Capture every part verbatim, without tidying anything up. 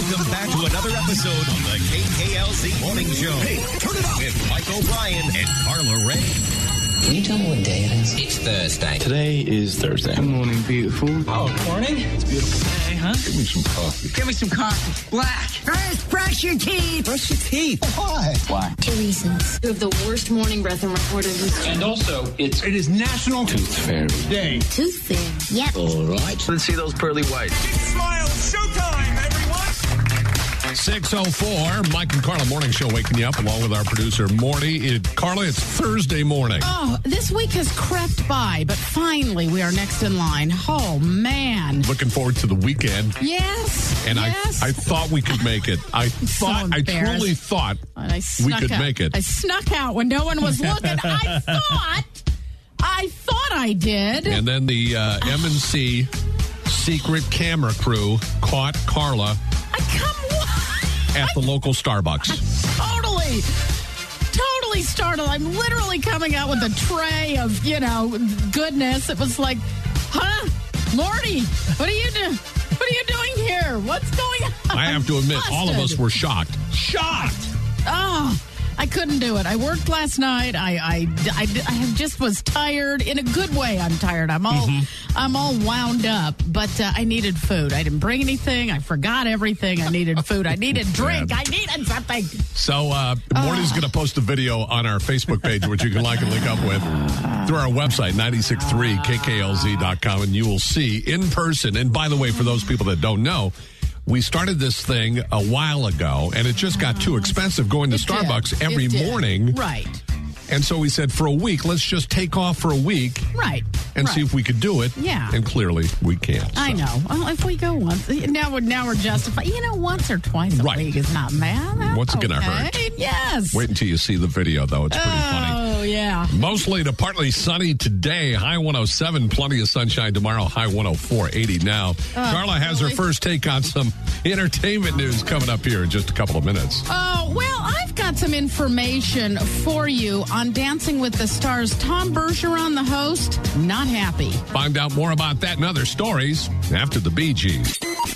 Welcome back to another episode of the K K L Z Morning Show. Hey, turn it up with Mike O'Brien and Carla Ray. Can you tell me what day it is? It's Thursday. Today is Thursday. Good morning, beautiful. Oh, good morning. It's a beautiful day, huh? Give me some coffee. Give me some coffee. Black. First, brush your teeth. Brush your teeth. Why? Why? Two reasons. You have the worst morning breath in recorded history. And also, it's it is National Tooth Fairy Day. Tooth fairy. Yep. All right. Let's see those pearly whites. Smile, showtime, everyone. six oh four, Mike and Carla Morning Show waking you up along with our producer, Morty. It, Carla, it's Thursday morning. Oh, this week has crept by, but finally we are next in line. Oh, man. Looking forward to the weekend. Yes. And yes. I, I thought we could make it. I thought, I truly thought And I we snuck could out. make it. I snuck out when no one was looking. I thought, I thought I did. And then the uh, M and C secret camera crew caught Carla I come at the local Starbucks. Totally, totally startled. I'm literally coming out with a tray of, you know, goodness. It was like, huh? Morty, what are you doing? What are you doing here? What's going on? I have to admit, Busted. all of us were shocked. Shocked! Oh, I couldn't do it. I worked last night. I, I, I, I just was tired. In a good way, I'm tired. I'm all, mm-hmm. I'm all wound up. But uh, I needed food. I didn't bring anything. I forgot everything. I needed food. I needed drink. I needed something. So uh, Morty's going to post a video on our Facebook page, which you can like and link up with through our website, nine six three K K L Z dot com, and you will see in person. And by the way, for those people that don't know, we started this thing a while ago, and it just got too expensive going to It Starbucks did. every It did. morning. Right. And so we said, for a week, let's just take off for a week Right. and right. see if we could do it. Yeah. And clearly, we can't. I so. know. Well, if we go once, now we're now we're justified. You know, once or twice a Right. week is not bad. That's What's it gonna okay. hurt? Yes. Wait until you see the video, though. It's pretty funny. Oh, yeah. Mostly to partly sunny today. High one oh seven, plenty of sunshine tomorrow. High one oh four, eighty now. Carla has really? her first take on some entertainment news coming up here in just a couple of minutes. Oh, well, I've got some information for you on Dancing with the Stars. Tom Bergeron, the host, not happy. Find out more about that and other stories after the Bee Gees.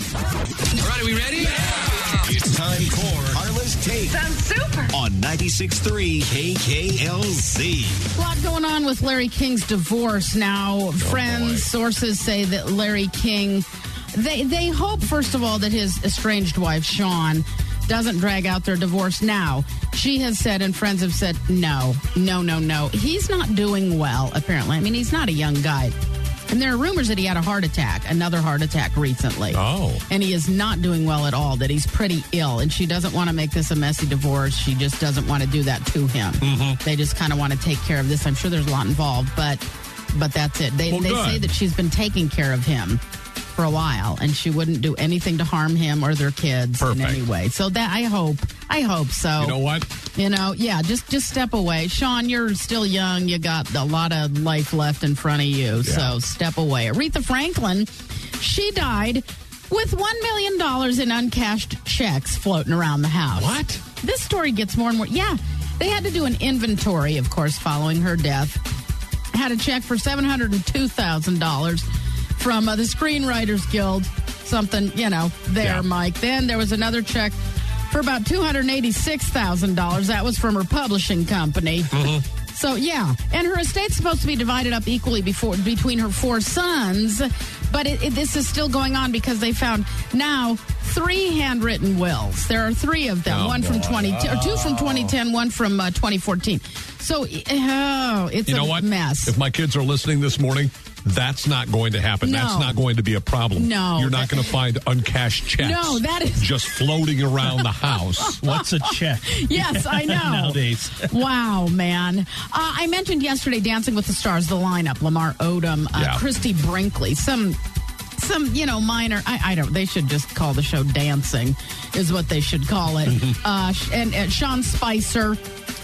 All right, are we ready? It's time for Carla's Take. Sounds super. On ninety-six point three K K L Z. A lot going on with Larry King's divorce now. Friends, boy. sources say that Larry King, they they hope, first of all, that his estranged wife, Sean, doesn't drag out their divorce now. She has said, and friends have said, no, no, no, no. He's not doing well, apparently. I mean, he's not a young guy. And there are rumors that he had a heart attack, another heart attack recently. Oh. And he is not doing well at all, that he's pretty ill. And she doesn't want to make this a messy divorce. She just doesn't want to do that to him. Mm-hmm. They just kind of want to take care of this. I'm sure there's a lot involved, but but that's it. They, Well, they good. say that she's been taking care of him for a while, and she wouldn't do anything to harm him or their kids Perfect. in any way. So that I hope, I hope so. You know what? You know, yeah, just just step away. Sean, you're still young. You got a lot of life left in front of you, so step away. Aretha Franklin, she died with one million dollars in uncashed checks floating around the house. What? This story gets more and more. Yeah, they had to do an inventory, of course, following her death. Had a check for seven hundred two thousand dollars from uh, the Screenwriters Guild. Something, you know, there, Yeah. Mike. Then there was another check for about two hundred eighty-six thousand dollars. That was from her publishing company. Mm-hmm. So, yeah. And her estate's supposed to be divided up equally before, between her four sons. But it, it, this is still going on because they found now three handwritten wills. There are three of them. Oh, one from boy. twenty, or two from twenty ten, one from uh, twenty fourteen. So, oh, it's You know a what? mess. If my kids are listening this morning, that's not going to happen. No. That's not going to be a problem. No. You're not going to find uncashed checks. No, that is- just floating around the house. What's a check? Yes, I know. Nowadays. Wow, man. Uh, I mentioned yesterday Dancing with the Stars, the lineup, Lamar Odom, uh, Yeah. Christy Brinkley, some, some, you know, minor, I, I don't, they should just call the show Dancing is what they should call it. uh, and, and Sean Spicer,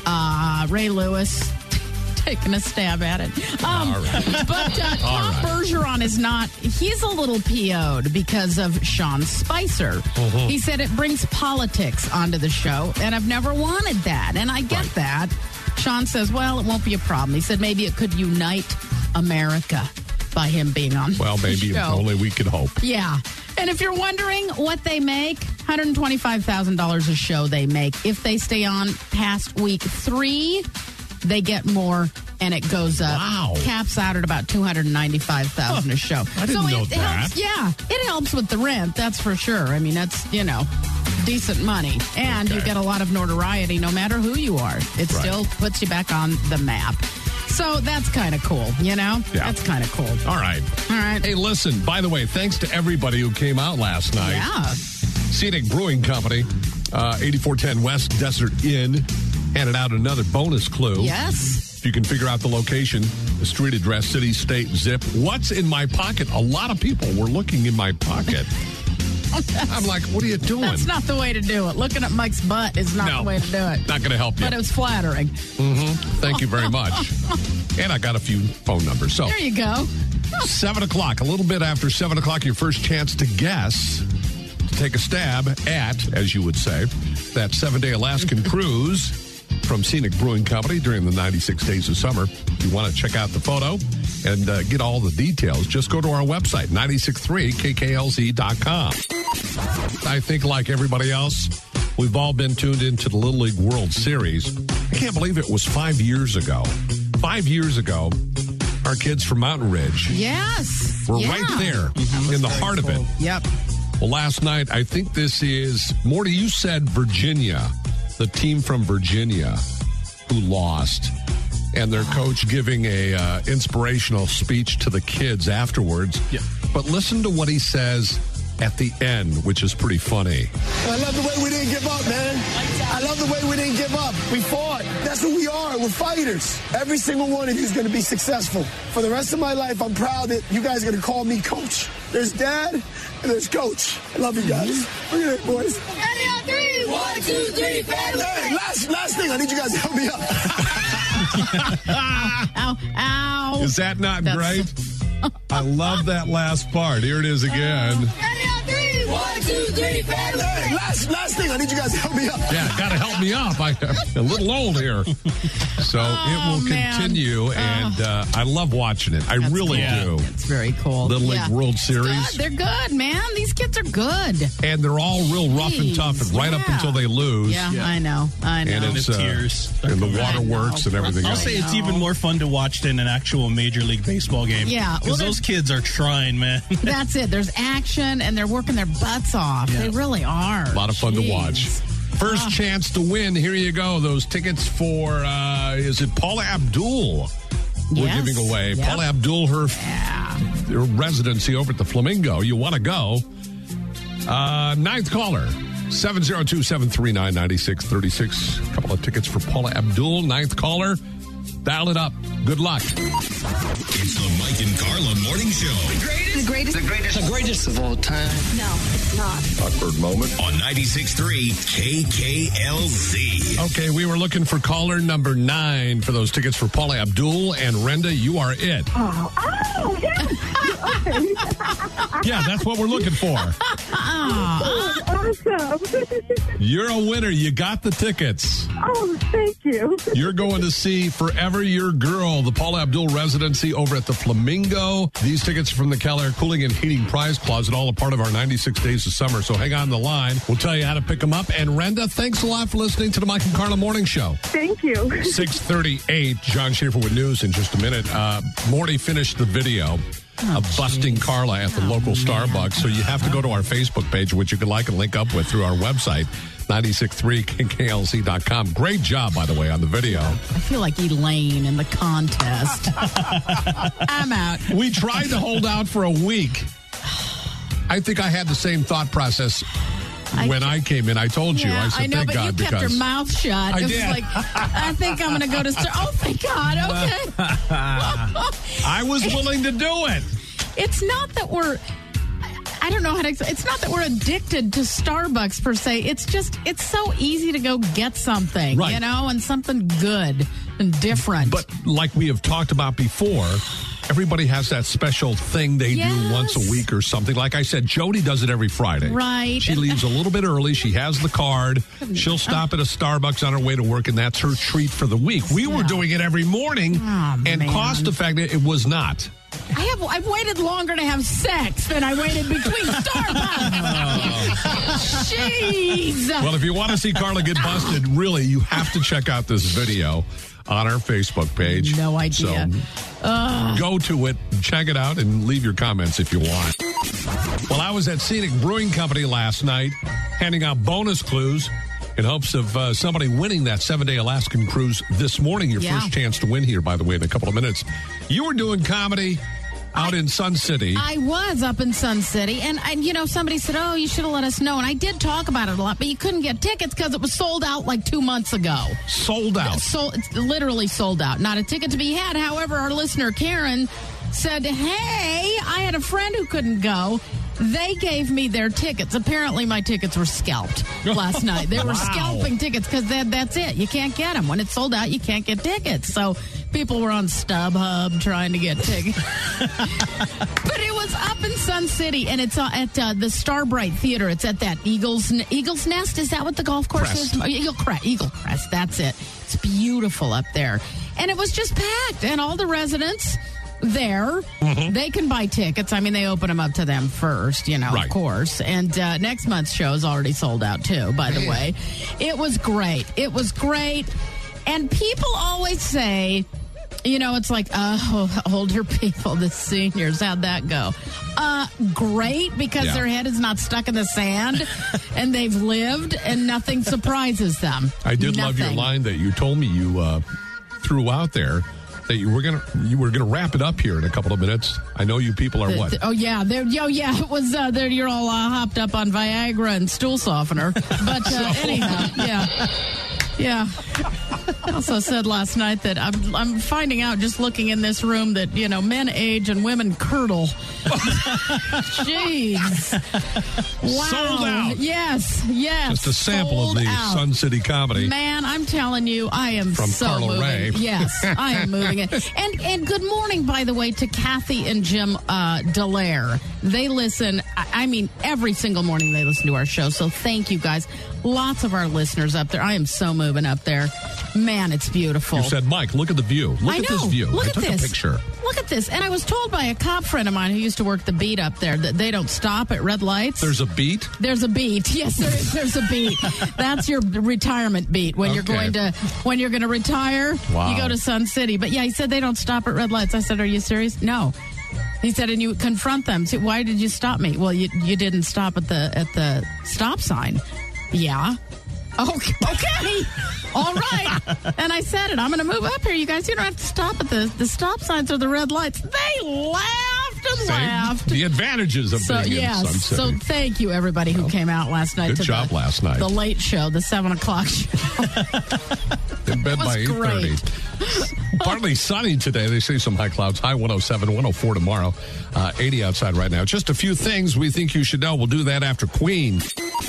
uh, Ray Lewis, taking a stab at it. Um, All right. But uh, Tom right. Bergeron is not, he's a little P O'd because of Sean Spicer. Mm-hmm. He said it brings politics onto the show, and I've never wanted that. And I get Right. that. Sean says, well, it won't be a problem. He said maybe it could unite America by him being on Well, maybe the if show. only we could hope. Yeah. And if you're wondering what they make, hundred twenty-five thousand dollars a show they make. If they stay on past week three, they get more, and it goes up. Wow. Caps out at about two hundred ninety-five thousand dollars a show. I didn't so know it, that. It helps, yeah, it helps with the rent, that's for sure. I mean, that's, you know, decent money. And Okay. you get a lot of notoriety no matter who you are. It Right. still puts you back on the map. So that's kind of cool, you know? Yeah. That's kind of cool. All right. All right. Hey, listen, by the way, thanks to everybody who came out last night. Yeah. Scenic Brewing Company, uh, eighty-four ten West Desert Inn, handed out another bonus clue. Yes. If you can figure out the location, the street address, city, state, zip. What's in my pocket? A lot of people were looking in my pocket. I'm like, what are you doing? That's not the way to do it. Looking at Mike's butt is not No. the way to do it. Not going to help you. But it was flattering. Thank you very much. And I got a few phone numbers. So, There you go. seven o'clock, a little bit after seven o'clock, your first chance to guess, to take a stab at, as you would say, that seven-day Alaskan cruise from Scenic Brewing Company during the ninety-six days of summer. If you want to check out the photo and uh, get all the details, just go to our website, nine six three K K L Z dot com. I think, like everybody else, we've all been tuned into the Little League World Series. I can't believe it was five years ago. Five years ago, our kids from Mountain Ridge Yes. were Yeah. right there in the heart of it. Yep. Well, last night, I think this is, Morty, you said Virginia, the team from Virginia who lost, and their coach giving a uh, inspirational speech to the kids afterwards. Yeah. But listen to what he says at the end, which is pretty funny. I love the way we didn't give up, man. I love the way we didn't give up. We fought. That's who we are. We're fighters. Every single one of you is going to be successful. For the rest of my life, I'm proud that you guys are going to call me coach. There's dad and there's coach. I love you guys. Look at it, boys. Ready on three. One, two, three, family. Hey, last, last thing. I need you guys to help me up. Ow. Ow. Is that not That's- great? I love that last part. Here it is again. Ready on three. One, two, three, family. Hey, last, last thing. I need you guys to help me up. Yeah, got to help me up. I'm a little old here. So it will man. continue, and uh, I love watching it. I That's really cool. do. It's very cool. Little League Yeah. World It's Series. good. They're good, man. These kids are good. And they're all real rough and Jeez, tough, and right up yeah. until they lose. Yeah, I know. I know. And And it's the uh, tears. and the I waterworks know. and everything I'll else. say it's know. even more fun to watch than an actual Major League Baseball game. Yeah, well, Because there's- those kids are trying, man. That's it. There's action, and they're working their butts off. Yeah. They really are. A lot of fun Jeez. to watch. First Ah. chance to win. Here you go. Those tickets for, uh, is it Paula Abdul? We're Yes. giving away. Yep. Paula Abdul, her, Yeah. her residency over at the Flamingo. You want to go. Uh, ninth caller, seven zero two, seven three nine, nine six three six. A couple of tickets for Paula Abdul. Ninth caller. Dial it up. Good luck. It's the Mike and Carla Morning Show. The greatest. The greatest. The greatest of all time. No, it's not. Awkward moment. On ninety-six point three K K L Z. Okay, we were looking for caller number nine for those tickets for Paula Abdul, and Renda, you are it. Oh, oh yes. Yeah, that's what we're looking for. Awesome. You're a winner. You got the tickets. Oh, thank you. You're going to see Forever Your Girl, the Paula Abdul residency over at the Flamingo. These tickets are from the Keller Cooling and Heating Prize Closet, all a part of our ninety-six days of summer. So hang on the line. We'll tell you how to pick them up. And Renda, thanks a lot for listening to the Mike and Carla Morning Show. Thank you. six thirty-eight, John Schaefer with news in just a minute. Uh, Morty finished the video of busting Carla at the local Starbucks. So you have to go to our Facebook page, which you can like and link up with through our website, nine six three K K L Z dot com. Great job, by the way, on the video. I feel like Elaine in the contest. I'm out. We tried to hold out for a week. I think I had the same thought process I when I came in. I told you. Yeah, I said, I know, thank but God, you kept because your mouth shut. I it was did. like, I think I'm going to go to Star. Oh, thank God. Okay. I was willing to do it. It's not that we're. I don't know how to explain. It's not that we're addicted to Starbucks per se. It's just, it's so easy to go get something, Right. you know, and something good and different. But like we have talked about before, everybody has that special thing they Yes. do once a week or something. Like I said, Jody does it every Friday. Right. She leaves a little bit early. She has the card. She'll stop at a Starbucks on her way to work, and that's her treat for the week. We were Yeah. doing it every morning, Oh, and man. cost effective, it was not. I have I've waited longer to have sex than I waited between Starbucks. Jeez. Well, if you want to see Carla get busted, really, you have to check out this video on our Facebook page. No idea. So uh. go to it, check it out, and leave your comments if you want. Well, I was at Scenic Brewing Company last night handing out bonus clues in hopes of uh, somebody winning that seven-day Alaskan cruise this morning. Your yeah. first chance to win here, by the way, in a couple of minutes. You were doing comedy out I, in Sun City. I was up in Sun City, and, and, you know, somebody said, oh, you should have let us know. And I did talk about it a lot, but you couldn't get tickets because it was sold out like two months ago. Sold out? So, it's literally sold out. Not a ticket to be had. However, our listener, Karen, said, hey, I had a friend who couldn't go. They gave me their tickets. Apparently, my tickets were scalped last night. They were wow. scalping tickets because that, that's it. You can't get them. When it's sold out, you can't get tickets. So people were on StubHub trying to get tickets. But it was up in Sun City, and it's uh, at uh, the Starbright Theater. It's at that Eagle's Eagle's Nest. Is that what the golf course Crest. is? Eagle Crest. Eagle Crest. That's it. It's beautiful up there. And it was just packed, and all the residents there, mm-hmm. they can buy tickets. I mean, they open them up to them first, you know, right. of course. And uh, next month's show is already sold out, too, by the way. It was great. It was great. And people always say, you know, it's like, oh, older people, the seniors, how'd that go? Uh, great, because yeah. their head is not stuck in the sand, and they've lived, and nothing surprises them. I did nothing. love your line that you told me you uh, threw out there. That you were gonna you were gonna wrap it up here in a couple of minutes. I know you people are what? Oh yeah, they're, oh yeah. It was uh, there. You're all uh, hopped up on Viagra and stool softener. But uh, so. anyhow, yeah, yeah. I also said last night that I'm I'm finding out just looking in this room that you know men age and women curdle. Jeez. Wow. Sold out. Yes, yes. Just a sample Sold of the out. Sun City comedy. Man, I'm telling you, I am From so Carla moving. Ray. Yes, I am moving it. And and good morning, by the way, to Kathy and Jim uh, Dallaire. They listen. I mean, every single morning they listen to our show. So thank you guys. Lots of our listeners up there. I am so moving up there. Man, it's beautiful. You said, Mike, look at the view. Look I at know. this view. Look I at took this. a picture. Look at this. And I was told by a cop friend of mine who used to work the beat up there that they don't stop at red lights. There's a beat? There's a beat. Yes, there is. There's a beat. That's your retirement beat. When okay. you're going to when you're going to retire, wow. you go to Sun City. But yeah, he said they don't stop at red lights. I said, are you serious? No. He said, and you confront them. Say, why did you stop me? Well, you you didn't stop at the at the stop sign. Yeah. Okay. okay. All right. And I said it. I'm going to move up here. You guys, you don't have to stop at the, the stop signs or the red lights. They laughed and Same. laughed. The advantages of so, being yes, in Sun City. So thank you, everybody who well, came out last night. Good to job the, last night. The late show, the seven o'clock show. In bed by eight thirty. Partly sunny today. They say some high clouds. High one oh seven, one oh four tomorrow. Uh, eighty outside right now. Just a few things we think you should know. We'll do that after Queen.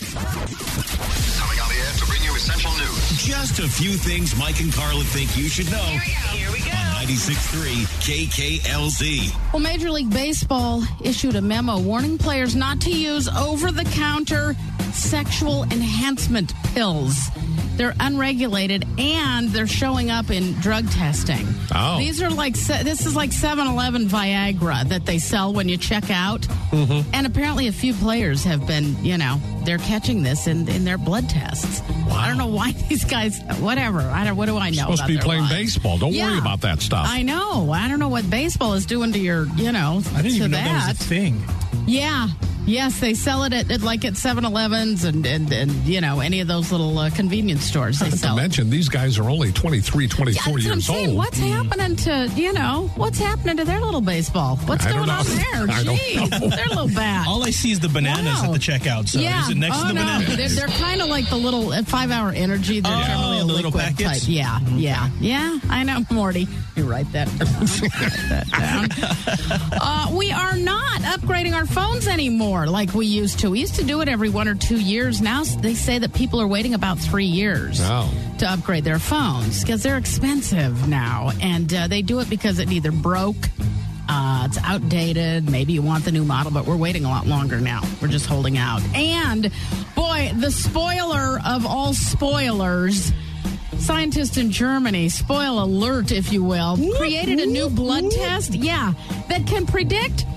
Essential news. Just a few things Mike and Carla think you should know. Here we go. Here we go. On ninety-six point three K K L Z. Well, Major League Baseball issued a memo warning players not to use over-the-counter sexual enhancement pills. They're unregulated, and they're showing up in drug testing. Oh. These are like, this is like seven eleven Viagra that they sell when you check out. Mm-hmm. And apparently a few players have been, you know, they're catching this in, in their blood tests. Wow. I don't know why these guys, whatever. I don't. What do I know Supposed about to be their playing lives? baseball. Don't yeah. worry about that stuff. I know. I don't know what baseball is doing to your, you know, I didn't to even that. know that was a thing. Yeah. Yes, they sell it at, at like at seven elevens and, and, and, you know, any of those little uh, convenience stores. They Not sell to it. mention, these guys are only twenty-three, twenty-four yeah, years I'm saying, old. what's mm. happening to, you know, what's happening to their little baseball? What's I going don't on know. there? I don't Jeez, know. they're a little bad. All I see is the bananas wow. at the checkout. So yeah. is it next oh, to the no. bananas? They're, they're kind of like the little uh, five-hour energy. They're oh, generally a the little liquid packets? type. Yeah, okay. yeah, yeah. I know, Morty. You write that down. write that down. Uh, we are not upgrading our phones anymore like we used to. We used to do it every one or two years. Now they say that people are waiting about three years oh. to upgrade their phones because they're expensive now. And uh, they do it because it either broke, uh, it's outdated, maybe you want the new model, but we're waiting a lot longer now. We're just holding out. And, boy, the spoiler of all spoilers, scientists in Germany, spoil alert, if you will, created a new blood test, yeah, that can predict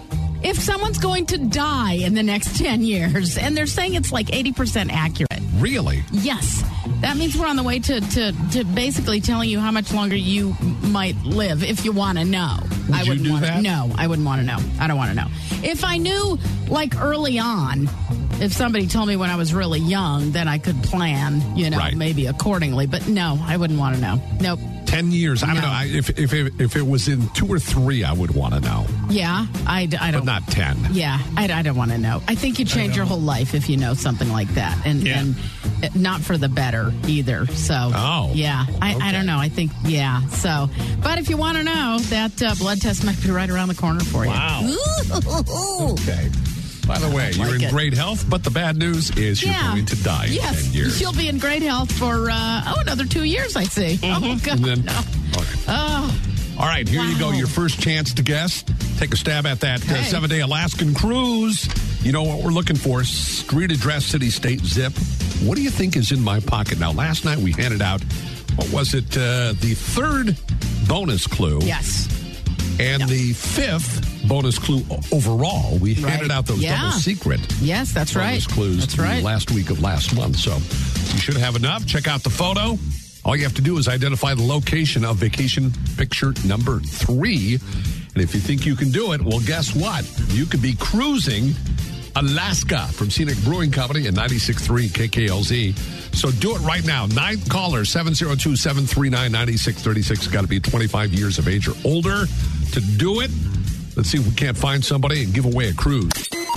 if someone's going to die in the next ten years, and they're saying it's like eighty percent accurate. Really? Yes. That means we're on the way to, to, to basically telling you how much longer you might live if you want to know. Would I you wouldn't do want that? to. No, I wouldn't want to know. I don't want to know. If I knew, like, early on, if somebody told me when I was really young, then I could plan, you know, Right. maybe accordingly. But no, I wouldn't want to know. Nope. Ten years. I don't No. know. I, if, if, if, if it was in two or three, I would want to know. Yeah, I, d- I But don't. not ten. Yeah, I, I don't want to know. I think you change your whole life if you know something like that, and Yeah. and not for the better either. So, Oh. yeah, I, Okay. I don't know. I think yeah. So, but if you want to know, that uh, blood test might be right around the corner for you. Wow. Ooh. Okay. By the way, you're Like in it. great health, but the bad news is you're Yeah. going to die in Yes, ten years. you'll be in great health for uh, oh another two years. I see. Oh God, And then- no. All right. Oh, All right, here you go. Wow. Your first chance to guess. Take a stab at that uh, Okay. seven-day Alaskan cruise. You know what we're looking for. Street address, city, state, zip. What do you think is in my pocket? Now, last night we handed out, what was it, uh, the third bonus clue. yes. And Yeah. the fifth bonus clue o- overall. We Right. handed out those Yeah. double secret Yes, that's right. bonus clues That's the right. last week of last month. So you should have enough. Check out the photo. All you have to do is identify the location of vacation picture number three. And if you think you can do it, well, guess what? You could be cruising Alaska from Scenic Brewing Company and ninety-six point three K K L Z. So do it right now. Ninth caller, seven oh two, seven three nine, nine six three six. Got to be twenty-five years of age or older to do it. Let's see if we can't find somebody and give away a cruise.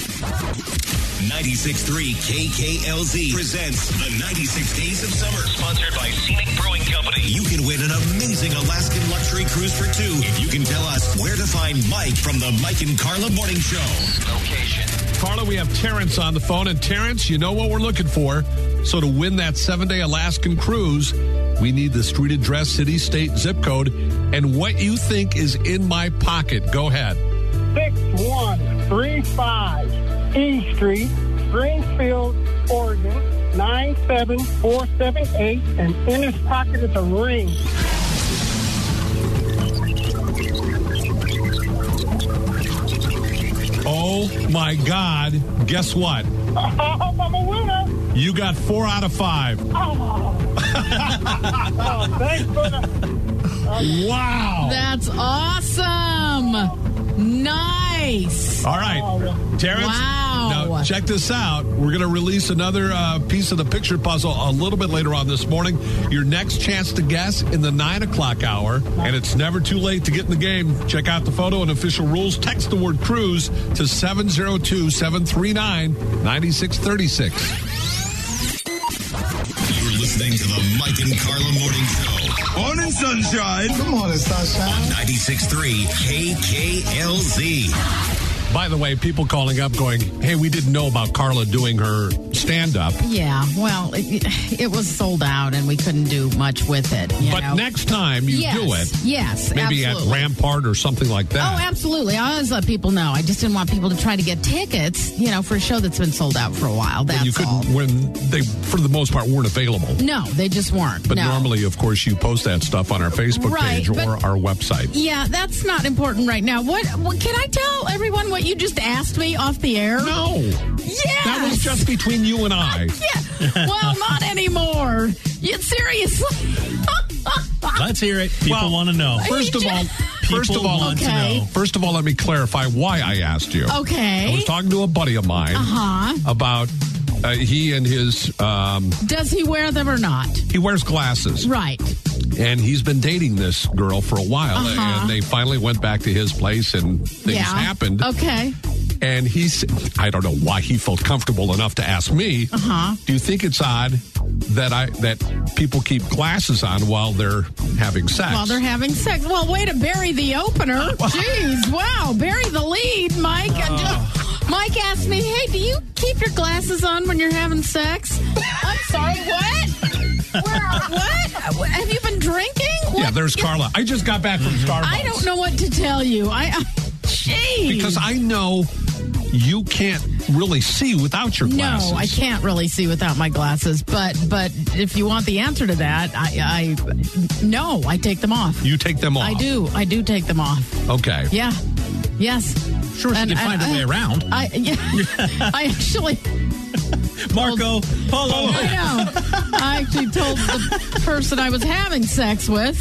ninety-six point three K K L Z presents the ninety-six Days of Summer, sponsored by Scenic Brewing Company. You can win an amazing Alaskan luxury cruise for two if you can tell us where to find Mike from the Mike and Carla Morning Show. Location. Carla, we have Terrence on the phone. And Terrence, you know what we're looking for. So to win that seven-day Alaskan cruise, we need the street address, city, state, zip code, and what you think is in my pocket. Go ahead. six one three five E Street, Springfield, Oregon, nine seven four seven eight, and in his pocket is a ring. Oh, my God. Guess what? I hope I'm a winner. You got four out of five. Oh, thanks for the... Wow. That's awesome. Nice. All right. Terrence, Wow. now check this out. We're going to release another uh, piece of the picture puzzle a little bit later on this morning. Your next chance to guess in the nine o'clock hour, and it's never too late to get in the game. Check out the photo and official rules. Text the word cruise to seven oh two, seven three nine, nine six three six. You're listening to the Mike and Carla Morning Show. Morning, sunshine. Good morning, sunshine. ninety-six point three K K L Z. By the way, people calling up going, hey, we didn't know about Carla doing her stand-up. Yeah, well, it, it was sold out, and we couldn't do much with it. You But know? next time you yes, do it, yes, maybe absolutely. at Rampart or something like that. Oh, absolutely. I always let people know. I just didn't want people to try to get tickets, you know, for a show that's been sold out for a while. That's you couldn't all. when they, for the most part, weren't available. No, they just weren't. But no. normally, of course, you post that stuff on our Facebook Right, page or but- our website. Yeah, that's not important right now. What, what can I tell everyone what you just asked me off the air? No. Yes. That was just between you and I. Yeah. Well, not anymore. You, seriously. Let's hear it. People Well, want to know. First of all, first of all, want to Okay. know. first of all, let me clarify why I asked you. Okay. I was talking to a buddy of mine Uh-huh. about uh, he and his. Um, Does he wear them or not? he wears glasses. Right. And he's been dating this girl for a while, Uh-huh. and they finally went back to his place, and things Yeah. happened. Okay. And he's, I don't know why he felt comfortable enough to ask me. Uh-huh. Do you think it's odd that I that people keep glasses on while they're having sex? While they're having sex. Well, way to bury the opener. Jeez, wow, bury the lead, Mike. And just- Mike asked me, hey, do you keep your glasses on when you're having sex? I'm sorry, what? Where, what? Have you been drinking? What? Yeah, there's Carla. I just got back from Starbucks. I don't know what to tell you. I, I jeez. Because I know you can't really see without your glasses. No, I can't really see without my glasses. But but if you want the answer to that, I, I no, I take them off. You take them off. I do. I do take them off. Okay. Yeah. Yes. Sure, she And- can find and her way I- around. I yeah, I actually Marco Polo. I know. I actually told the person I was having sex with.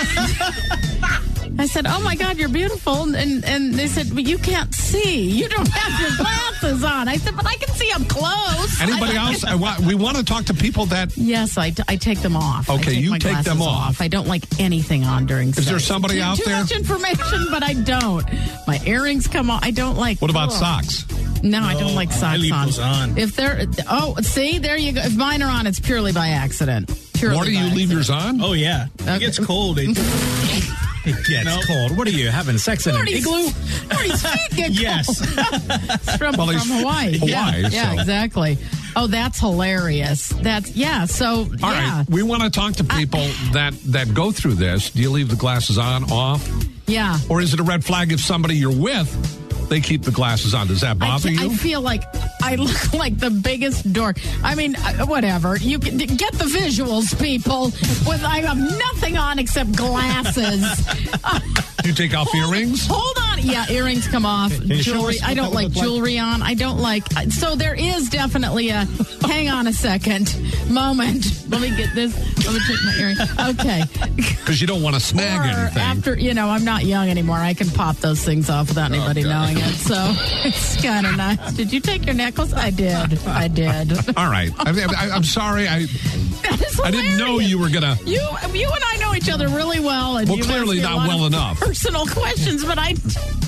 I said, "Oh my God, you're beautiful," and and they said, "Well, you can't see. You don't have your glasses on." I said, "But I can see up close." Anybody I- else? I wa- we want to talk to people that. Yes, I, t- I take them off. I Okay, take you my take them glasses off. I don't like anything on during sex. Is there somebody too, out too there? much information, but I don't. My earrings come off. I don't like. What about Ugh. socks? No, I don't like I socks leave on. those on. If they're oh, see, there you go. If mine are on, it's purely by accident. Purely Morty, by you leave accident. yours on? Oh, yeah. Okay. It gets cold. It, it gets No. cold. What are you, having sex in an Morty's- igloo? Morty's feet get Yes. It's from, Well, he's from Hawaii. Hawaii, yeah, yeah, so- exactly. Oh, that's hilarious. That's yeah. So All yeah, right, we want to talk to people that that go through this. Do you leave the glasses on, off, yeah. or is it a red flag if somebody you're with, they keep the glasses on? Does that I, bother ca- I you? feel like I look like the biggest dork. I mean, uh, whatever. You can get the visuals, people. With I have nothing on except glasses. Uh, Do you take off earrings? Hold on. Yeah, earrings come off. you show Jewelry. us what I don't that would like look like? jewelry on. I don't like. So there is definitely a hang on a second moment. Let me get this. Let me take my earring. Okay. Because you don't want to snag Or anything. after, you know, I'm not young anymore. I can pop those things off without anybody Okay. knowing it. So it's kind of nice. Did you take your necklace? I did. I did. All right. I, I, I'm sorry. I That is I didn't know hilarious. you were gonna. You, you and I know each other really well. And Well, you clearly ask me a not lot well of enough. Personal questions, but I.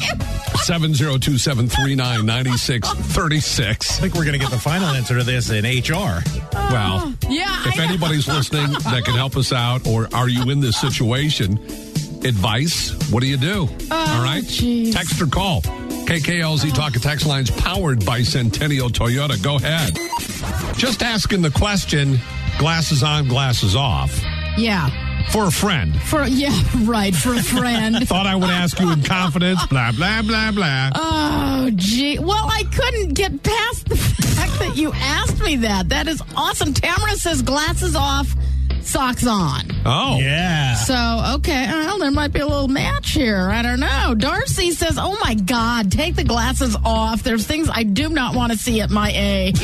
seven zero two seven three nine nine six three six. I think we're going to get the final answer to this in H R. Well, Yeah. if I know. anybody's listening that can help us out, or are you in this situation? Advice? What do you do? All right. jeez. Text or call. K K L Z Talk and Text Lines powered by Centennial Toyota. Go ahead. Just asking the question, glasses on, glasses off. Yeah. For a friend. For yeah, right. For a friend. Thought I would ask you in confidence. Blah, blah, blah, blah. Oh, gee. Well, I couldn't get past the fact that you asked me that. That is awesome. Tamara says glasses off, socks on. Oh. Yeah. So, okay, well, there might be a little match here. I don't know. Darcy says, oh, my God, take the glasses off. There's things I do not want to see at my age.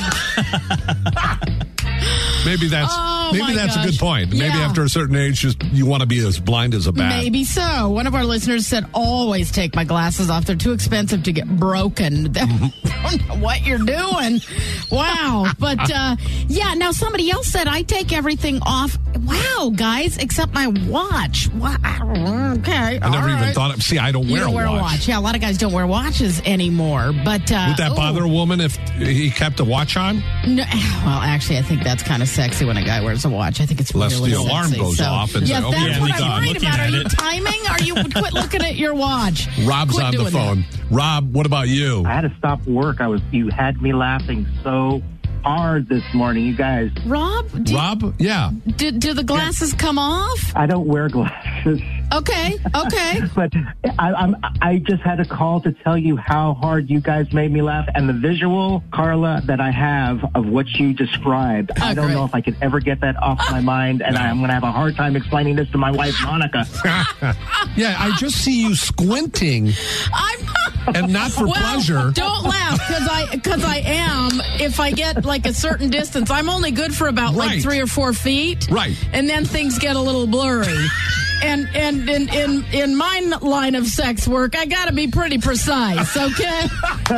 Maybe that's Oh, maybe my that's a gosh. good point. Maybe Yeah. after a certain age, just you want to be as blind as a bat. Maybe so. One of our listeners said, always take my glasses off. They're too expensive to get broken. I don't know what you're doing. Wow. But, uh, yeah, now somebody else said, I take everything off. Wow, guys, except my watch. Wow. Okay. I never all even right. thought of. See, I don't You wear, don't a, wear watch. a watch. Yeah, a lot of guys don't wear watches anymore. But uh, Would that oh, bother a woman if he kept a watch on? No, well, actually, I think that's kind of sexy when a guy wears a watch. I think it's Unless really the alarm sexy. goes So, off and yes, say, okay, that's I'm what I'm done. worried Looking about. Are at you it. timing? Are you quit looking at your watch? Rob's Quit on the doing phone. Rob, what about you? I had to stop work. I was. You had me laughing so hard this morning, you guys. that. Rob, do, Rob? Yeah. do, do the glasses come off? I don't wear glasses, Okay, okay. but I, I'm. I just had a call to tell you how hard you guys made me laugh, and the visual, Carla, that I have of what you described. Oh, I don't great. know if I could ever get that off my mind, and I'm going to have a hard time explaining this to my wife, Monica. Yeah, I just see you squinting, I'm and not for well, pleasure. Don't laugh because I because I am. If I get like a certain distance, I'm only good for about Right. like three or four feet. Right. And then things get a little blurry. And and in in in my line of sex work, I got to be pretty precise. Okay.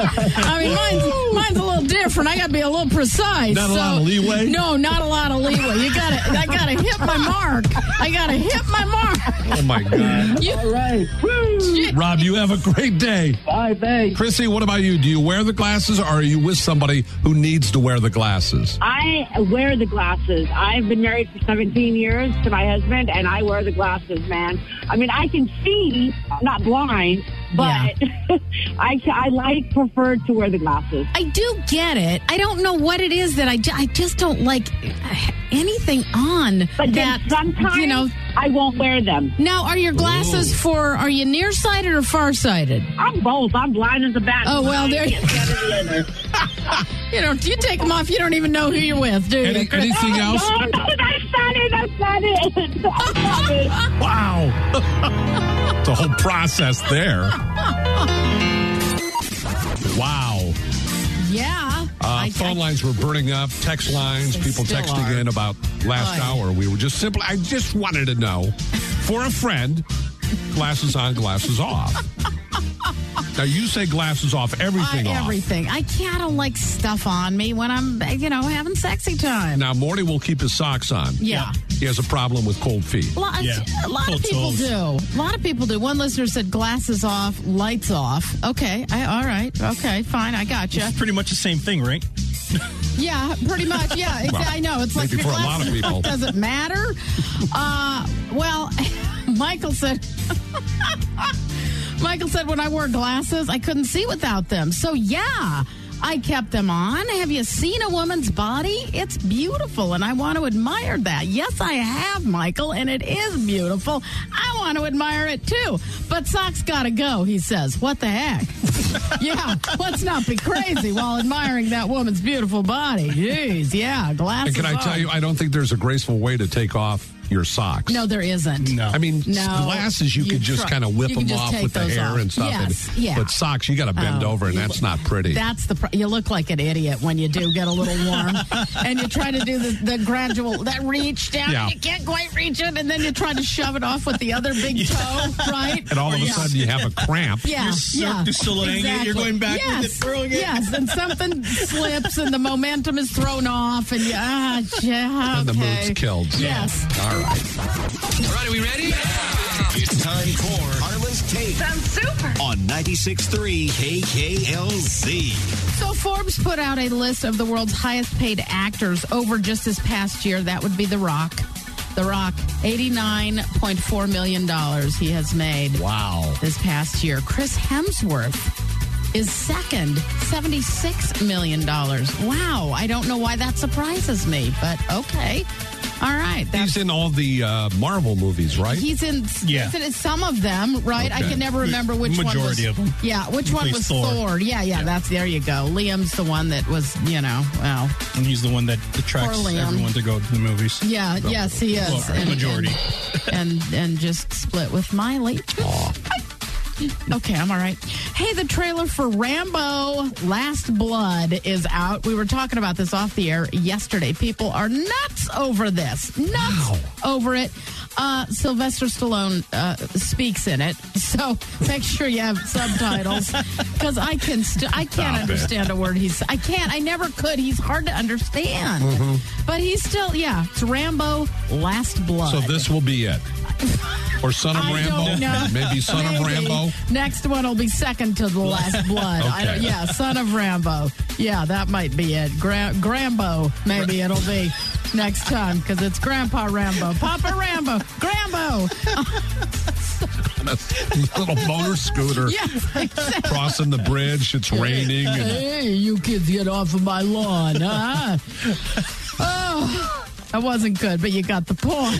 I mean, mine's, mine's a little different. I got to be a little precise. Not a so, lot of leeway? No, not a lot of leeway. You got to. I got to hit my mark. I got to hit my mark. Oh, my God. You, All right. Woo! Rob, you have a great day. Bye, thanks. Chrissy, what about you? Do you wear the glasses, or are you with somebody who needs to wear the glasses? I wear the glasses. I've been married for seventeen years to my husband, and I wear the glasses, man. I mean, I can see, I'm not blind, but I, I like, prefer to wear the glasses. I do get it. I don't know what it is that I, ju- I just don't like anything on But that, then sometimes you know. I won't wear them. Now, are your glasses for, are you nearsighted or farsighted? I'm both. I'm blind as a bat. Oh, well, there you go. You know, you take them off, you don't even know who you're with, do you? Any, Chris? anything else? No, no, that's not it. That's not it. That's not it. Wow. The whole process there. Wow. Yeah. Uh, I, phone I, lines were burning up, text lines, They people still texting are. in about last Oy. hour. We were just simply, I just wanted to know, for a friend, glasses on, glasses off. Now, you say glasses off, everything I, off. Everything. I can't I don't like stuff on me when I'm, you know, having sexy time. Now, Morty will keep his socks on. Yeah. He has a problem with cold feet. A lot, Yeah. a lot of Cold people toes. do. A lot of people do. One listener said glasses off, lights off. Okay. I, all right. Okay. Fine. I got you. It's pretty much the same thing, right? Yeah, pretty much. Yeah, exa- Well, I know. It's like maybe your for a lot of glasses people. doesn't matter. Uh, well, Michael said. Michael said when I wore glasses, I couldn't see without them. So yeah, I kept them on. Have you seen a woman's body? It's beautiful, and I want to admire that. Yes, I have, Michael, and it is beautiful. I want to admire it too. But socks gotta go, he says. What the heck? Yeah, let's not be crazy while admiring that woman's beautiful body. Jeez, yeah, glasses And can I on. tell you, I don't think there's a graceful way to take off your socks. No, there isn't. No. I mean, No, glasses, you, you could just try- kind of whip you can them just off take with the those hair off. and stuff. Yes, and, yeah. But socks, you got to bend Oh, over, and you that's look- not pretty. That's the. Pro- you look like an idiot when you do get a little warm, and you try to do the, the gradual that reach down. Yeah. And you can't quite reach it, and then you try to shove it off with the other big toe, right? and all of a Yeah. sudden, you have a cramp. Yeah, You're so- yeah. you're still laying it, you're going back with yes, it, throwing it. Yes, and something slips, and the momentum is thrown off, and you, ah, yeah, okay. And the mood's killed. So. Yes. All right. All right, are we ready? It's time for Harlan's Take. Sounds super. On ninety-six point three K K L Z. So Forbes put out a list of the world's highest paid actors over just this past year. That would be The Rock. The Rock, eighty-nine point four million dollars he has made. Wow. This past year. Chris Hemsworth is second, seventy-six million dollars. Wow. I don't know why that surprises me, but okay. All right. That's, He's in all the uh, Marvel movies, right? He's in, Yeah. he's in some of them, right? I Okay. can never remember which Majority one was. of them. Yeah, which He one plays was Thor. Thor. Yeah, yeah, that's, there you go. Liam's the one that was, you know, well. And he's the one that attracts Poor Liam. everyone to go to the movies. Yeah, yes, he is. Well, majority. And, and, and just split with Miley. Okay, I'm all right. Hey, the trailer for Rambo Last Blood is out. We were talking about this off the air yesterday. People are nuts over this. Nuts over it. Uh, Sylvester Stallone uh, speaks in it, so make sure you have subtitles because I can st- I can't Stop it. understand a word he's. I can't. I never could. He's hard to understand. Mm-hmm. But he's still, yeah. It's Rambo Last Blood. So this will be it. Or Son of I Rambo? don't know. Maybe Son of Maybe. Rambo? Next one will be second to the Last Blood. I don't, Okay. yeah, Son of Rambo. Yeah, that might be it. Gra- Grambo, maybe it'll be next time because it's Grandpa Rambo. Papa Rambo. Grambo. A little motor scooter Yes, exactly. crossing the bridge. It's raining. And Hey, you kids get off of my lawn, huh? Oh, that wasn't good, but you got the point.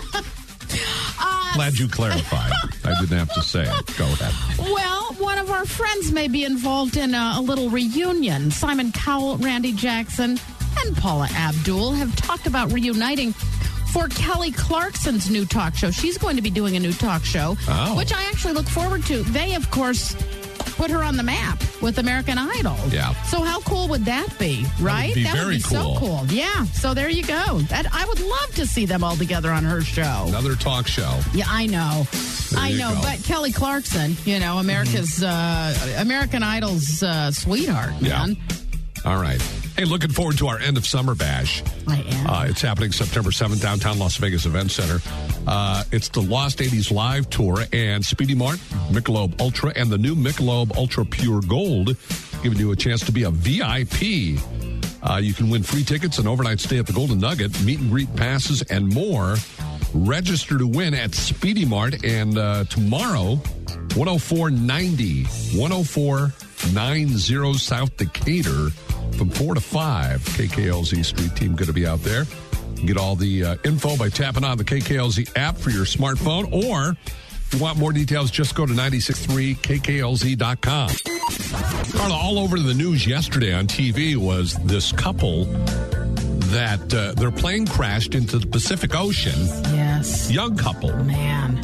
glad you clarified. I didn't have to say it. Go ahead. Well, one of our friends may be involved in a, a little reunion. Simon Cowell, Randy Jackson, and Paula Abdul have talked about reuniting for Kelly Clarkson's new talk show. She's going to be doing a new talk show, Oh. which I actually look forward to. They, of course, put her on the map with American Idol. Yeah. So how cool would that be, right? be that very would be cool. so cool. Yeah. So there you go. That I would love to see them all together on her show. Another talk show. Yeah, I know. There I you know. go. But Kelly Clarkson, you know, America's uh, American Idol's uh, sweetheart, Yeah. man. All right. Hey, looking forward to our end of summer bash. I am. Uh, it's happening September seventh, downtown Las Vegas Event Center. Uh, it's the Lost eighties Live Tour and Speedy Mart, Michelob Ultra, and the new Michelob Ultra Pure Gold, giving you a chance to be a V I P. Uh, you can win free tickets, an overnight stay at the Golden Nugget, meet and greet passes, and more. Register to win at Speedy Mart. And uh, tomorrow, one oh four ninety, one oh four ninety South Decatur, from four to five. K K L Z Street Team going to be out there. Get all the uh, info by tapping on the K K L Z app for your smartphone, or if you want more details, just go to nine six three K K L Z dot com. Carla, all over the news yesterday on T V was this couple that uh, their plane crashed into the Pacific Ocean. Yes. Young couple. Man. Ooh.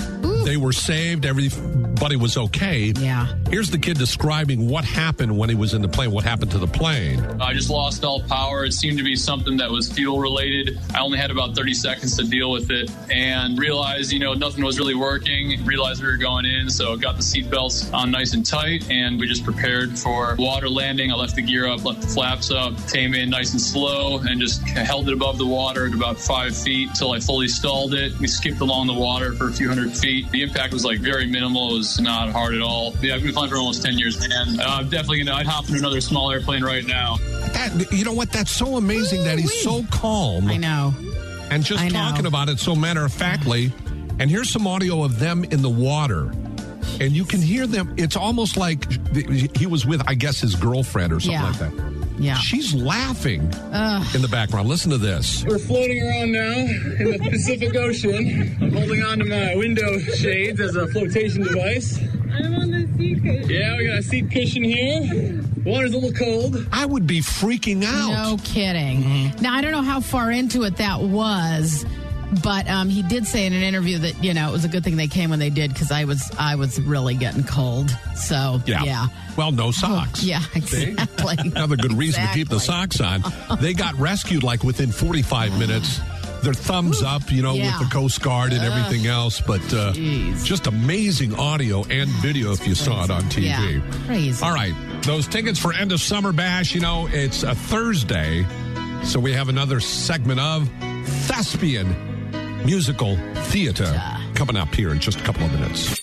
they were saved. Everybody was okay. Yeah. Here's the kid describing what happened when he was in the plane, what happened to the plane. I just lost all power. It seemed to be something that was fuel related. I only had about thirty seconds to deal with it and realized, you know, nothing was really working. Realized we were going in, so got the seatbelts on nice and tight, and we just prepared for water landing. I left the gear up, left the flaps up, came in nice and slow, and just held it above the water at about five feet until I fully stalled it. We skipped along the water for a few hundred feet. The impact was like very minimal. It was not hard at all. Yeah, I've been flying for almost ten years, man. Uh, I'm definitely going to, I'd hop in another small airplane right now. That, you know what? That's so amazing Ooh, that he's so calm. I know. And just I talking know. about it so matter-of-factly. And here's some audio of them in the water. And you can hear them. It's almost like he was with, I guess, his girlfriend or something Yeah. like that. Yeah. She's laughing Ugh. in the background. Listen to this. We're floating around now in the Pacific Ocean. I'm holding on to my window shades as a flotation device. I'm on the seat cushion. Yeah, we got a seat cushion here. Water's a little cold. I would be freaking out. No kidding. Mm-hmm. Now, I don't know how far into it that was, but um, he did say in an interview that, you know, it was a good thing they came when they did because I was I was really getting cold. So, Yeah. yeah. Well, no socks. Oh, yeah, exactly. Another good reason Exactly. to keep the socks on. They got rescued like within forty-five minutes. Their thumbs up, you know, Yeah. with the Coast Guard and everything else. But uh, just amazing audio and video if you saw it on T V. Yeah, crazy. All right. Those tickets for End of Summer Bash, you know, it's a Thursday. So we have another segment of Thespian Musical Theater coming up here in just a couple of minutes.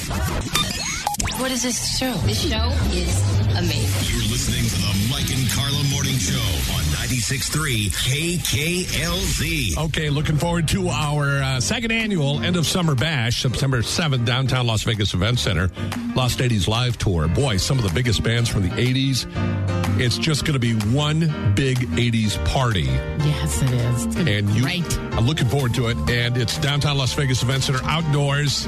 What is this show? This show is amazing. You're listening to the Mike and Carla Morning Show on ninety-six point three K K L Z. Okay, looking forward to our uh, second annual End of Summer Bash, September seventh, downtown Las Vegas Event Center, Lost eighties Live Tour. Boy, some of the biggest bands from the eighties. It's just going to be one big eighties party. Yes, it is. It's gonna And be you, great. I'm looking forward to it. And it's downtown Las Vegas Event Center, outdoors,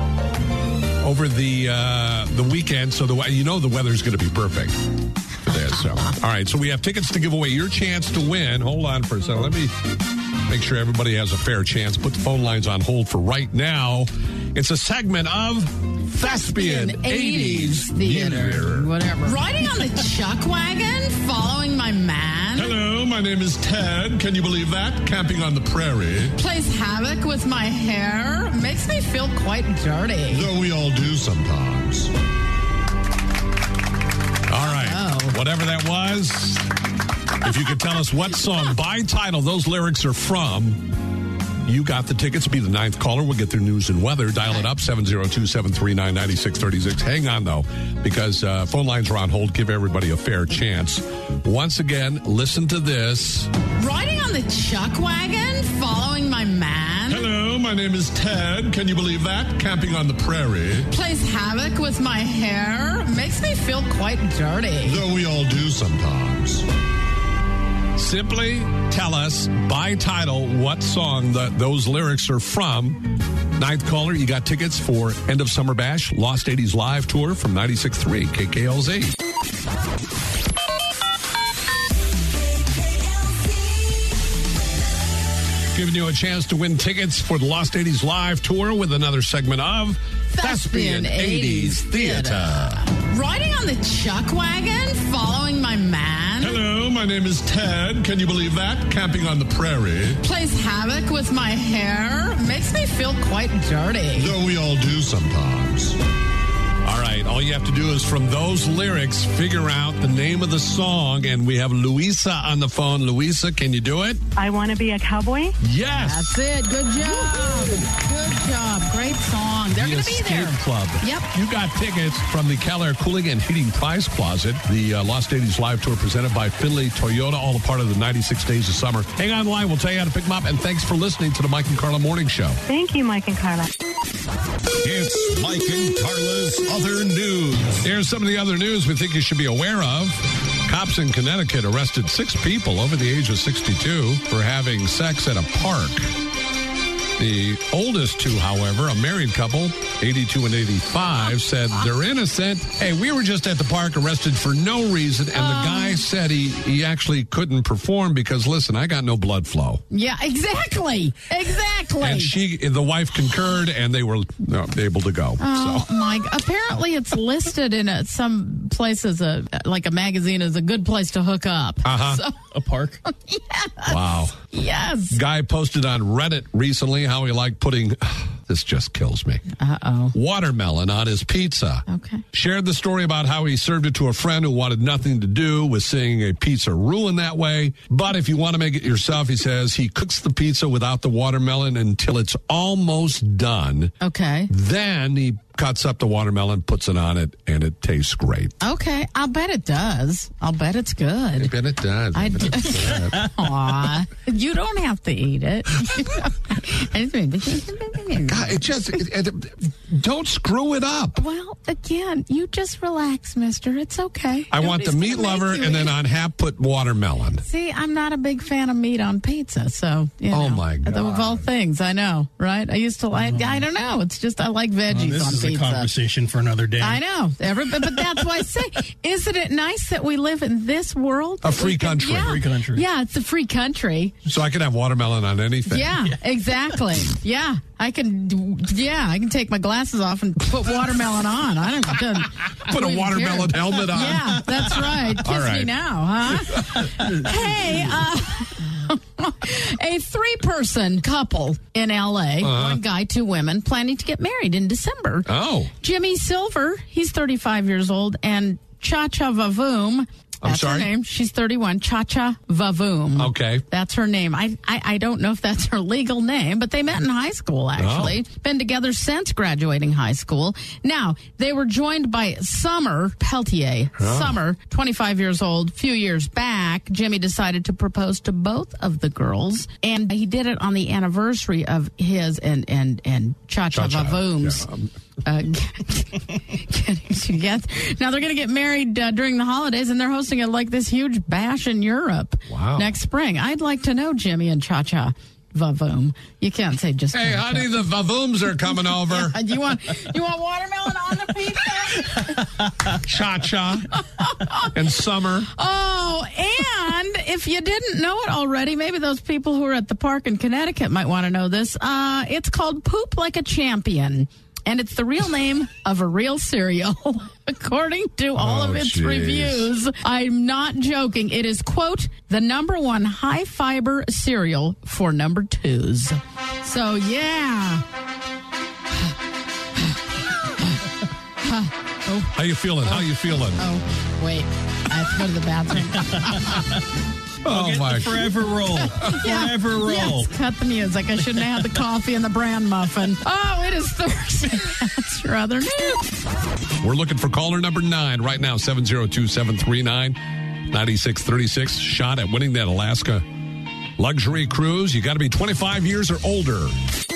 over the uh, the weekend. So the you know the weather's going to be perfect for this. So, all right, so we have tickets to give away. Your chance to win. Hold on for a second. Let me make sure everybody has a fair chance. Put the phone lines on hold for right now. It's a segment of Thespian eighties Theater. Whatever. Riding on the chuck wagon, following my man. Hello, my name is Ted. Can you believe that? Camping on the prairie. Plays havoc with my hair. Makes me feel quite dirty. Though we all do sometimes. All right. Oh. Whatever that was, if you could tell us what song by title those lyrics are from, you got the tickets. Be the ninth caller. We'll get their news and weather. Dial it up, seven oh two, seven three nine, nine six three six. Hang on, though, because uh, phone lines are on hold. Give everybody a fair chance. Once again, listen to this. Riding on the chuck wagon, following my man. Hello, my name is Ted. Can you believe that? Camping on the prairie. Plays havoc with my hair. Makes me feel quite dirty. Though we all do sometimes. Simply tell us by title what song the, those lyrics are from. Ninth caller, you got tickets for End of Summer Bash, Lost eighties Live Tour from ninety-six point three K K L Z. Giving you a chance to win tickets for the Lost eighties Live Tour with another segment of Thespian eighties Theater. Riding on the chuck wagon, following my man. Hello, my name is Ted. Can you believe that? Camping on the prairie. Plays havoc with my hair. Makes me feel quite dirty. Though we all do sometimes. All right, all you have to do is from those lyrics, figure out the name of the song, and we have Louisa on the phone. Louisa, can you do it? I Want to Be a Cowboy. Yes. That's it. Good job. Good job. Great song. They're The going to be there. Escape Club. Yep. You got tickets from the Keller Cooling and Heating Prize Closet, the uh, Lost eighties Live Tour presented by Finley Toyota, all a part of the ninety-six Days of Summer. Hang on the line. We'll tell you how to pick them up, and thanks for listening to the Mike and Carla Morning Show. Thank you, Mike and Carla. It's Mike and Carla's Other News. Here's some of the other news we think you should be aware of. Cops in Connecticut arrested six people over the age of sixty-two for having sex at a park. The oldest two, however, a married couple, eighty-two and eighty-five, said they're innocent. Hey, we were just at the park arrested for no reason, and the guy said he, he actually couldn't perform because, listen, I got no blood flow. Yeah, exactly. Exactly. And she, the wife concurred, and they were no, able to go. Oh, so. my. Apparently, it's listed in a, some places, a, like a magazine, as a good place to hook up. Uh-huh. So, a park? Yes. Wow. Yes. Guy posted on Reddit recently how he liked putting, this just kills me, Uh-oh. watermelon on his pizza. Okay. Shared the story about how he served it to a friend who wanted nothing to do with seeing a pizza ruined that way. But if you want to make it yourself, he says, he cooks the pizza without the watermelon until it's almost done. Okay. Then he cuts up the watermelon, puts it on it, and it tastes great. Okay. I'll bet it does. I'll bet it's good. I bet it does. I I bet d- it's good. Aw. You don't have to eat it. God, it just, it, it, don't screw it up. Well, again, you just relax, mister. It's okay. I want the Nobody's meat gonna make lover, you and then eat. on half put watermelon. See, I'm not a big fan of meat on pizza, so, you know. Oh, my God. Of all things, I know, right? I used to like, I don't know. It's just, I like veggies Well, this on is pizza. a conversation for another day. I know. Every, but, but that's why I say, isn't it nice that we live in this world? A free We can- country. Yeah. Free country. Yeah, it's a free country. So I can have watermelon on anything. Yeah, exactly. Yeah, I can. do- Yeah, I can take my glasses off and put watermelon on. I don't. doesn't- Put a don't even watermelon care. helmet on. Yeah, that's right. Kiss All right. me now, huh? Hey, uh, a three-person couple in L A, Uh-huh. one guy, two women, planning to get married in December. Oh. Jimmy Silver, he's thirty-five years old, and Cha-Cha Vavoom. I'm That's sorry? her name. She's thirty-one. Cha-Cha Vavoom. Okay. That's her name. I, I I don't know if that's her legal name, but they met in high school, actually. Oh. Been together since graduating high school. Now, they were joined by Summer Peltier. Oh. Summer, twenty-five years old. A few years back, Jimmy decided to propose to both of the girls, and he did it on the anniversary of his and, and, and Cha-Cha Cha-Cha, Vavoom's. yeah. Uh, getting together. Now they're going to get married uh, during the holidays, and they're hosting a, like this huge bash in Europe Wow. next spring. I'd like to know Jimmy and Cha-Cha Vavoom. You can't say just. Hey, Cha-Cha. honey, the Vavooms are coming over. Uh, you want you want watermelon on the pizza? Cha-Cha and Summer. Oh, and if you didn't know it already, maybe those people who are at the park in Connecticut might want to know this. Uh, it's called Poop Like a Champion. And it's the real name of a real cereal, according to all Oh, of its geez. reviews. I'm not joking. It is, quote, the number one high-fiber cereal for number twos. So, yeah. oh, How you feeling? How you feeling? oh, wait. I have to go to the bathroom. Oh, Get my the forever roll. Yeah. Forever roll. Yes, cut the music. I shouldn't have had the coffee and the bran muffin. Oh, it is Thursday. That's rather new. We're looking for caller number nine right now, seven zero two, seven three nine, nine six three six. Shot at winning that Alaska luxury cruise. You got to be twenty-five years or older.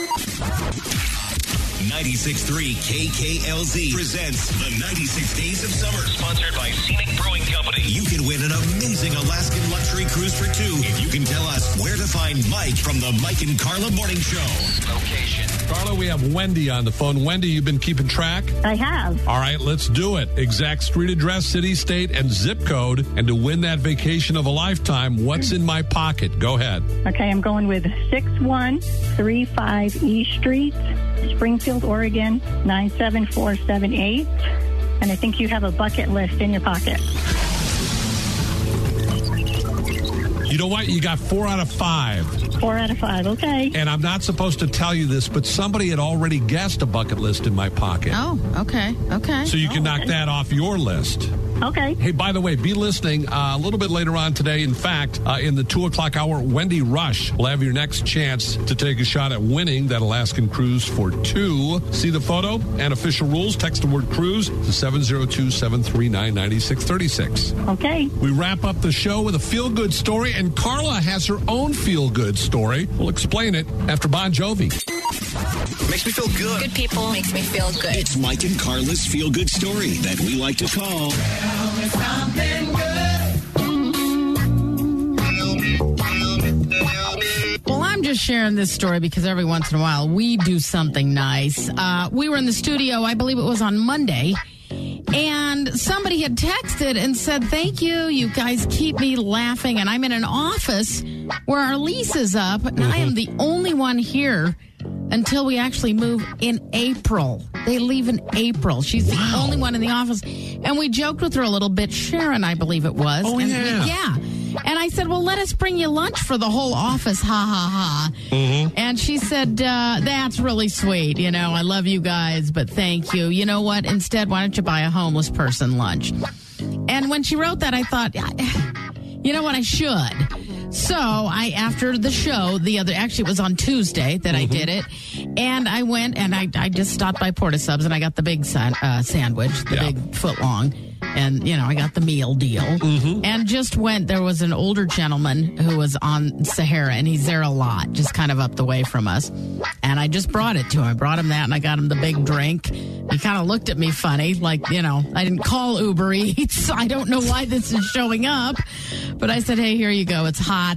ninety-six point three K K L Z presents the ninety-six Days of Summer, sponsored by Scenic Brewing Company. You can win an amazing Alaskan luxury cruise for two if you can tell us where to find Mike from the Mike and Carla Morning Show. Location. Carla, we have Wendy on the phone. Wendy, you've been keeping track? I have. All right, let's do it. Exact street address, city, state, and zip code. And to win that vacation of a lifetime, what's in my pocket? Go ahead. Okay, I'm going with six one three five East Street, Springfield, Oregon, nine seven four seven eight. And I think you have a bucket list in your pocket. You know what? You got four out of five. Four out of five, okay. And I'm not supposed to tell you this, but somebody had already guessed a bucket list in my pocket. Oh, okay, okay. So you can knock that off your list. Okay. Hey, by the way, be listening uh, a little bit later on today. In fact, uh, in the two o'clock hour, Wendy Rush will have your next chance to take a shot at winning that Alaskan cruise for two. See the photo and official rules. Text the word cruise to seven zero two, seven three nine, nine six three six. Okay. We wrap up the show with a feel-good story, and Carla has her own feel-good story. We'll explain it after Bon Jovi. Makes me feel good. Good people makes me feel good. It's Mike and Carla's feel-good story that we like to call Well, I'm just sharing this story because every once in a while we do something nice. Uh, we were in the studio, I believe it was on Monday, and somebody had texted and said, thank you, you guys keep me laughing. And I'm in an office where our lease is up, and mm-hmm. I am the only one here until we actually move in April. They leave in April. She's wow. the only one in the office. And we joked with her a little bit. Sharon, I believe it was. Oh, and yeah. We, yeah. And I said, well, let us bring you lunch for the whole office. Ha, ha, ha. Mm-hmm. And she said, uh, that's really sweet. You know, I love you guys, but thank you. You know what? Instead, why don't you buy a homeless person lunch? And when she wrote that, I thought, you know what? I should. So I, after the show, the other, actually it was on Tuesday that mm-hmm. I did it, and I went and I, I just stopped by Porta Subs and I got the big sa- uh, sandwich, the yeah. big foot long, and, you know, I got the meal deal, mm-hmm. and just went, there was an older gentleman who was on Sahara, and he's there a lot, just kind of up the way from us, and I just brought it to him. I brought him that, and I got him the big drink. He kind of looked at me funny, like, you know, I didn't call Uber Eats. I don't know why this is showing up, but I said, hey, here you go. It's hot.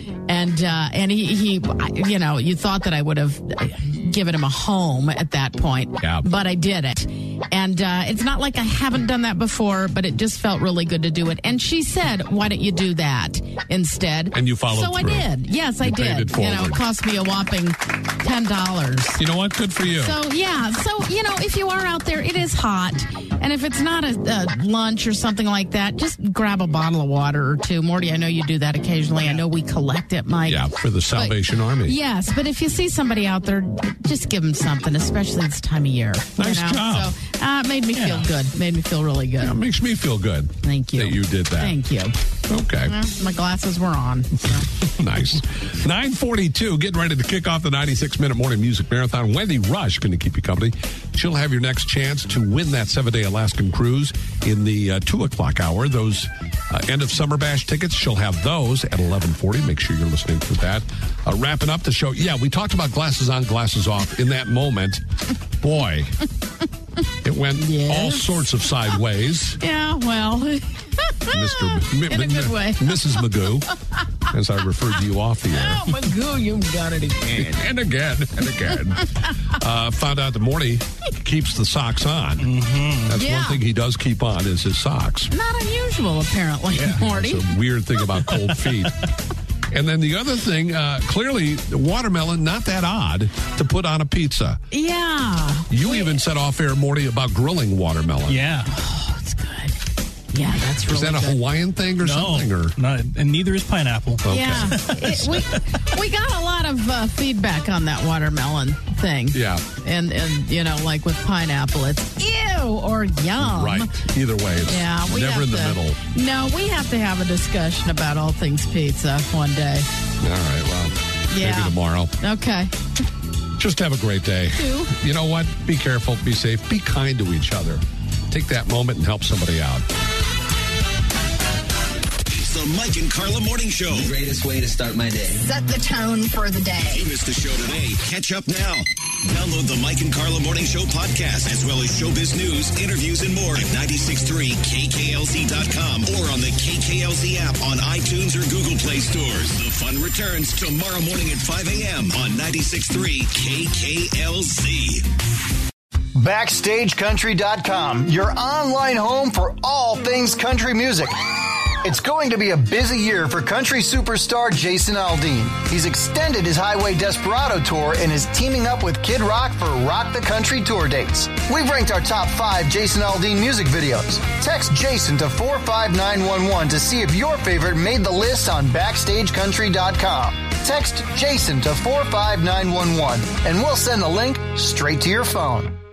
And uh, and he, he, you know, you thought that I would have given him a home at that point, yeah. but I did it. And uh, it's not like I haven't done that before, but it just felt really good to do it. And she said, why don't you do that instead? And you followed so through. I did. Yes, you I did. You know, it cost me a whopping ten dollars. You know what? Good for you. So, yeah. So, you know, if you are out there, it is hot. And if it's not a, a lunch or something like that, just grab a bottle of water or two. Morty, I know you do that occasionally. I know we collect it, Mike. Yeah, for the Salvation but, Army. Yes, but if you see somebody out there, just give them something, especially this time of year. Nice you know? job. So, uh, it made me yeah. feel good. Made me feel really good. Yeah, it makes me feel good. Thank you. That you did that. Thank you. Okay. Well, my glasses were on. So. Nice. nine forty-two, getting ready to kick off the ninety-six minute morning music marathon. Wendy Rush going to keep you company. She'll have your next chance to win that seven-day Alaskan cruise in the uh, two o'clock hour. Those uh, end of summer bash tickets, she'll have those at eleven forty. Make sure you're listening for that. Uh, wrapping up the show. Yeah, we talked about glasses on, glasses off. In that moment, boy, it went yes. all sorts of sideways. Yeah, well... Mister M- In a good way. Missus Magoo, as I referred to you off the air. Oh, Magoo, you've done it again. and again, and again. uh, found out that Morty keeps the socks on. Mm-hmm. That's yeah. one thing he does keep on is his socks. Not unusual, apparently, yeah, Morty. It's a weird thing about cold feet. And then the other thing, uh, clearly, watermelon, not that odd to put on a pizza. Yeah. You Wait. even said off air, Morty, about grilling watermelon. Yeah. Oh, it's good. Yeah, that's really Is that a good. Hawaiian thing or no, something? Or? Not, and neither is pineapple. Okay. Yeah. It, we, we got a lot of uh, feedback on that watermelon thing. Yeah. And, and, you know, like with pineapple, it's ew or yum. Right. Either way, it's yeah, we never have in the to, middle. No, we have to have a discussion about all things pizza one day. All right, well, Yeah. maybe tomorrow. Okay. Just have a great day. You. You know what? Be careful, be safe, be kind to each other. Take that moment and help somebody out. The Mike and Carla Morning Show. The greatest way to start my day. Set the tone for the day. If you missed the show today, catch up now. Download the Mike and Carla Morning Show podcast, as well as showbiz news, interviews, and more at nine six three K K L Z dot com or on the K K L Z app on iTunes or Google Play stores. The fun returns tomorrow morning at five a.m. on ninety-six point three K K L Z. Backstage Country dot com, your online home for all things country music. It's going to be a busy year for country superstar Jason Aldean. He's extended his Highway Desperado tour and is teaming up with Kid Rock for Rock the Country tour dates. We've ranked our top five Jason Aldean music videos. Text Jason to four five nine one one to see if your favorite made the list on Backstage Country dot com. Text Jason to four five nine one one and we'll send the link straight to your phone.